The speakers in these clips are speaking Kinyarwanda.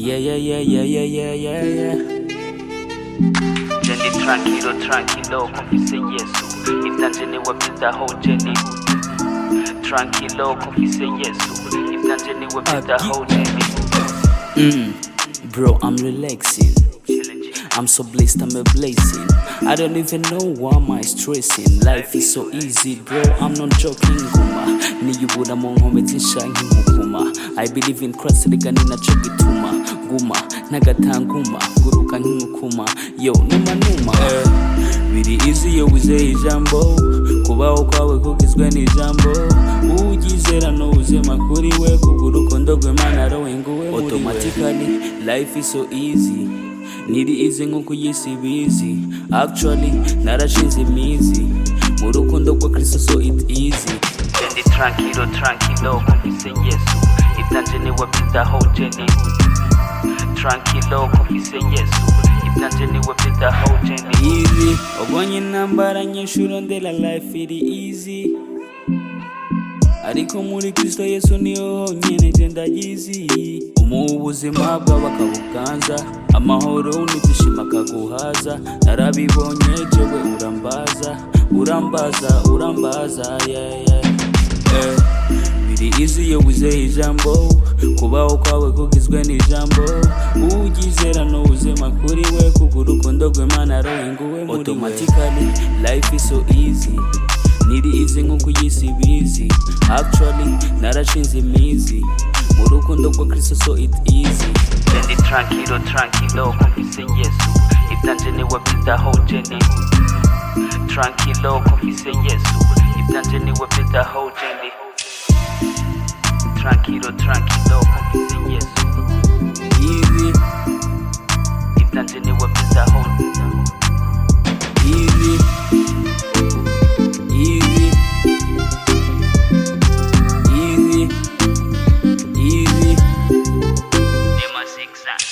Yeah. Jenny tranquilo, confise Yesu. Ivyanje niwe bidaho Jenny. Tranquilo, confise Yesu. Ivyanje niwe bidaho Jenny. Bro, I'm relaxing. I'm so blessed, I'm a blessing. I don't even know why am I stressing. Life is so easy, bro, I'm not joking. Guma, niyubura mu nkome z'inshangi nk'ukuma. I believe in Christ, reka ninaco gituma. Guma, nagatanguma, guruka nk'inkukuma. Yo, numa biri easy iyo wizeye ijambo. Kubaho kwawe kugizwe n'ijambo. Ugizera n'ubuzima kuri we, kugurukundo rw'Imana rowenguwe muri we. Automatically, life is so easy. Niri easy nkuko yisi bizi. Actually, narashize imizi mu rukundo rwa Kristo, so it easy. Jenny tranquilo, confise Yesu. Ivyanje niwe bidaho Jenny. Tranquilo, confise Yesu. Ivyanje niwe bidaho Jenny. Easy, obonye intambara nyinshi urondera life iri easy. Ariko muri Kristo Yesu niho honyene je ndagizi. Umuha ubuzima bwawe akabuganza, amahoro n'ibyishimo akaguhaza. Narabibonye jewe urambaza yeah. Biri easy iyo wizeye ijambo. Kubaho kwawe kugizwe n'ijambo. Ugizera n'ubuzima kuri we, kugurukundo rw'Imana rowenguwe muri we. Automatically, life is so easy. Niri easy nkuko yisi bizi. Actually, narashinze imizi mu rukundo rwa Kristo, so it easy. Jenny tranquilo, confise Yesu. Ivyanje niwe bidaho Jenny. Tranquilo, confise Yesu. Ivyanje niwe bidaho Jenny. Tranquilo, confise Yesu. Easy, Ivyanje niwe bidaho. easy. Nema zigzag.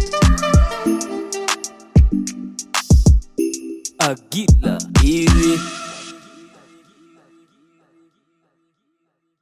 Agila, easy.